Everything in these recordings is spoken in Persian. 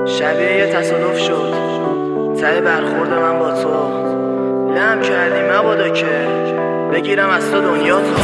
شبیه یه تصادف شد ته برخورد من با تو. لم کردی مبادا که بگیرم از تو دنیا تو.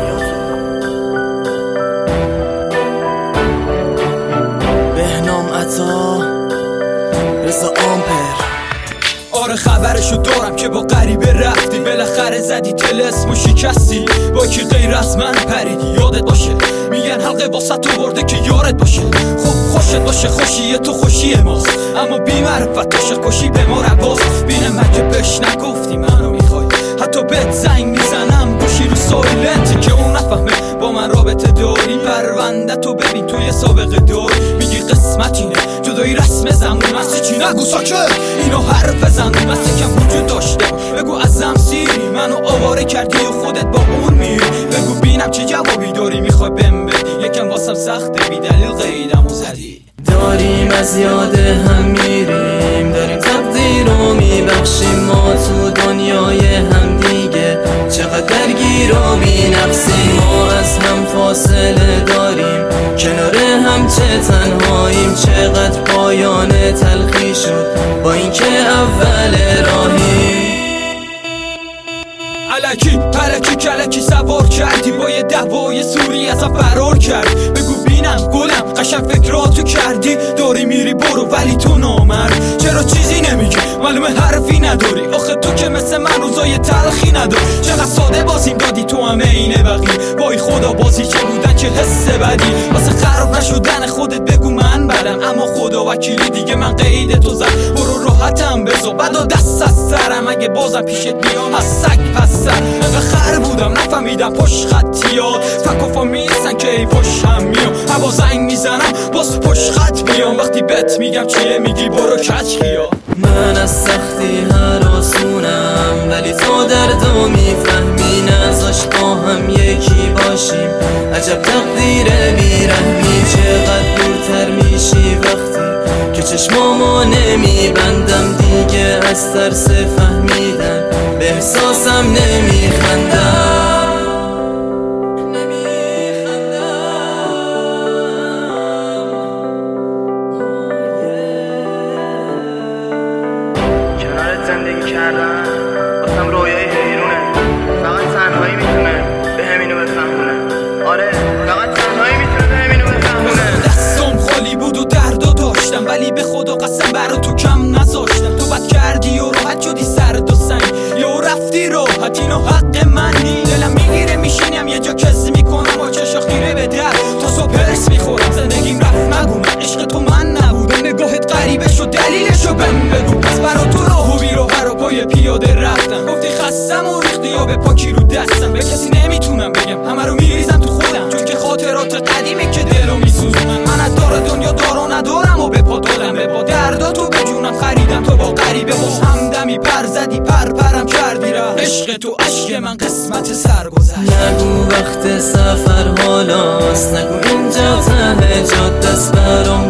بهنام عطا رضا آمپر. آره خبرشو دارم که با غریبه رفتی، بالاخره زدی تلسمو شکستی، با کی غیر از من پریدی. یادت باشه میگن حلقه واسه تو برده که یارت باشه. خب خوشت باشه خوشی تو خوشی ماست، اما بی معرفت عاشق کشی به ما رواست. بینم مگه بهش نگفتی منو میخوای، حتی بهت زنگ میزنم گوشی رو سایلنت که اون نفهمه با من رابطه داری. پرونده تو ببین توی سابقه داری، میگی قسمت اینه جدایی رسم زمون مستی چی نگو ساکت. اینو حرف زنون مستی کم وجود داشته بگو ازم سیری، منو آواره کردی و خودت با اون میری. بگو بینم چه جوابی داری میخوای بهم بدی، یکم واسم سخته بی دلیل قیدمو زدی. داریم از یاد هم میریم، داریم تقدیر رو میبخشیم، ما تو دنیای هم دیگه چقدر درگیر و بی نقصیم. ما از هم فاصله داریم، کنار هم چه تنهاییم، چقدر پایان تلخی شد با اینکه اول راهیم. الکی پلکی کلکی سوار کردی، با یه دعوای سوری ازم فرار کرد. بگو بینم گلم قشنگ فکراتو کردی، داری میری برو ولی تو نامرد. چرا چیزی نمیگی معلومه حرفی نداری، آخه تو که مثل من روزای تلخی نداری. چقدر ساده بازیم دادی تو همه اینه بقیه، وای خدا بازی چه بودن چه حس بدی. واسه خراب نشدن خودت بگو من بدم، اما خدا وکیلی دیگه من قید تو زد. برو راحتم بزو بعدا دست از سرم، اگه بازم پیشت بیام از سگ پس سر. انقدر خر بودم نفهمیدم پشت خطیات، فکافا میسن که ای پشت هم میام. هوا زنگ میزنم باز پشت خط بیام، وقتی بهت میگم چیه میگی برو کچ خیا. من از سختی هراسونم ولی تو دردو میفهمی، نذاش با هم یکی باشیم، عجب تقدیر بیرحمی. چقدر دورتر میشی وقتی که چشمامو نمیبندم، دیگه از ترس فهمیدن به احساسم نمیخندم. زندگی کردن واسم رویای حیرونه، فقط تنهایی میتونه به همینو بفهمونه. آره فقط تنهایی میتونه به همینو بفهمونه. دستم خالی بود و دردا داشتم، ولی به خدا قسم برا تو کم نذاشتم. تو بد کردی و راحت شدی سرد و سنگ، یا رفتی راحت اینو حق منی. دلم میگیره میشینم یه جا کز میکنم و چشا خیره به در تا صبح پرس میخورم. زندگیم رفت مگو من عشق تو من نبودم، نگاهت غریبه شد دلیلشو بهم بگو. پس برا تو راهو بیرو برا پای پیاده رفتم، گفتی خستم و ریختی یا به پاکی رو دستم. به کسی نمیتونم بگم همه رو میریزم تو خودم، چون که خاطرات قدیمی که دلو میسوزونن. من از دار دنیا دارو ندارم و به پا دادم، به با دردا تو به جونم خریدم. تو با غریبه باش همدمی پر زدی پرم کردی را عشق تو عشق من قسمت سرگذشت. نگو وقت سفر حالاست، نگو اینجا ته جاده است، برام